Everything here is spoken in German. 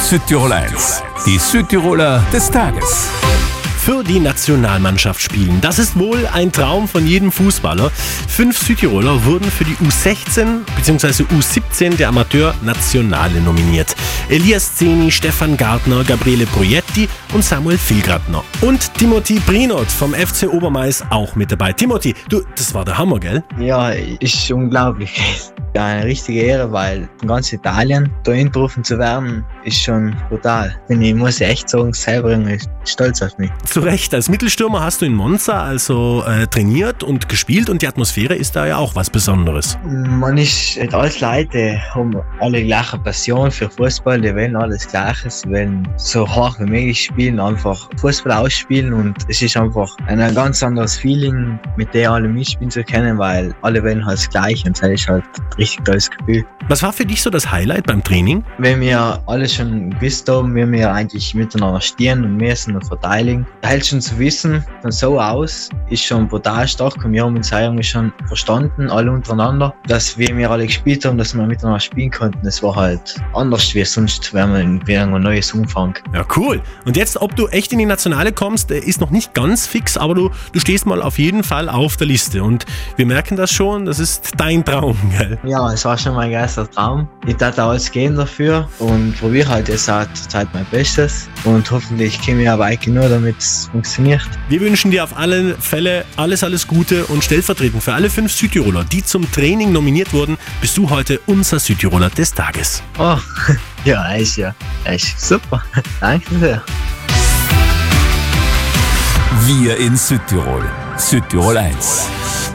Südtirol 1, die Südtiroler des Tages. Für die Nationalmannschaft spielen. Das ist wohl ein Traum von jedem Fußballer. 5 Südtiroler wurden für die U16 bzw. U17 der Amateur-Nationale nominiert. Elias Zeni, Stefan Gartner, Gabriele Proietti und Samuel Vilgratner. Und Timothy Brinot vom FC Obermais auch mit dabei. Timothy, du, das war der Hammer, gell? Ja, ist unglaublich. Ja, eine richtige Ehre, weil in ganz Italien da einberufen zu werden, ist schon brutal. Und ich muss echt sagen, selber irgendwie stolz auf mich. Zu Recht, als Mittelstürmer hast du in Monza also trainiert und gespielt und die Atmosphäre ist da ja auch was Besonderes. Man ist als Leute, haben alle die gleiche Passion für Fußball, die wollen alles Gleiches, sie wollen so hart wie möglich spielen, einfach Fußball ausspielen und es ist einfach ein ganz anderes Feeling, mit dem alle mitspielen zu können, weil alle wollen halt das Gleiche und das ist halt richtig tolles Gefühl. Was war für dich so das Highlight beim Training? Wenn wir alles schon gewusst haben, wie wir eigentlich miteinander stehen und müssen und verteidigen, halt schon zu wissen, von so aus, ist schon brutal stark und wir haben uns irgendwie schon verstanden, alle untereinander, dass wir alle gespielt haben, dass wir miteinander spielen konnten. Das war halt anders wie sonst, wenn wir ein neues Umfang. Ja, cool. Und jetzt, ob du echt in die Nationale kommst, ist noch nicht ganz fix, aber du stehst mal auf jeden Fall auf der Liste und wir merken das schon, das ist dein Traum, gell? Ja, es war schon mein erster Traum. Ich werde alles geben dafür und probiere halt jetzt auch zur Zeit mein Bestes und hoffentlich komme ich auch weit genug, damit es funktioniert. Wir wünschen dir auf alle Fälle alles Gute und stellvertretend für alle 5 Südtiroler, die zum Training nominiert wurden, bist du heute unser Südtiroler des Tages. Oh, ja, ist super. Danke sehr. Wir in Südtirol. Südtirol 1.